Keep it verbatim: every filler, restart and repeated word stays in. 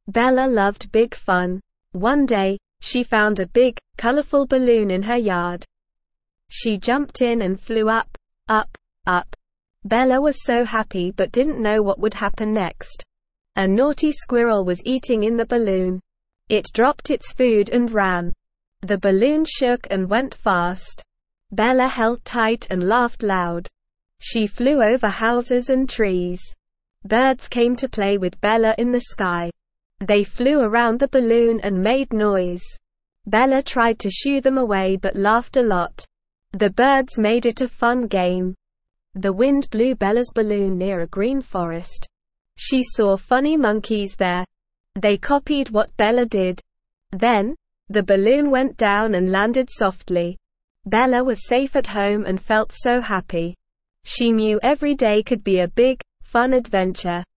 Bella loved big fun. One day, she found a big, colorful balloon in her yard. She jumped in and flew up, up, up. Bella was so happy but didn't know what would happen next. A naughty squirrel was eating in the balloon. It dropped its food and ran. The balloon shook and went fast. Bella held tight and laughed loud. She flew over houses and trees. Birds came to play with Bella in the sky. They flew around the balloon and made noise. Bella tried to shoo them away but laughed a lot. The birds made it a fun game. The wind blew Bella's balloon near a green forest. She saw funny monkeys there. They copied what Bella did. Then, the balloon went down and landed softly. Bella was safe at home and felt so happy. She knew every day could be a big, fun adventure.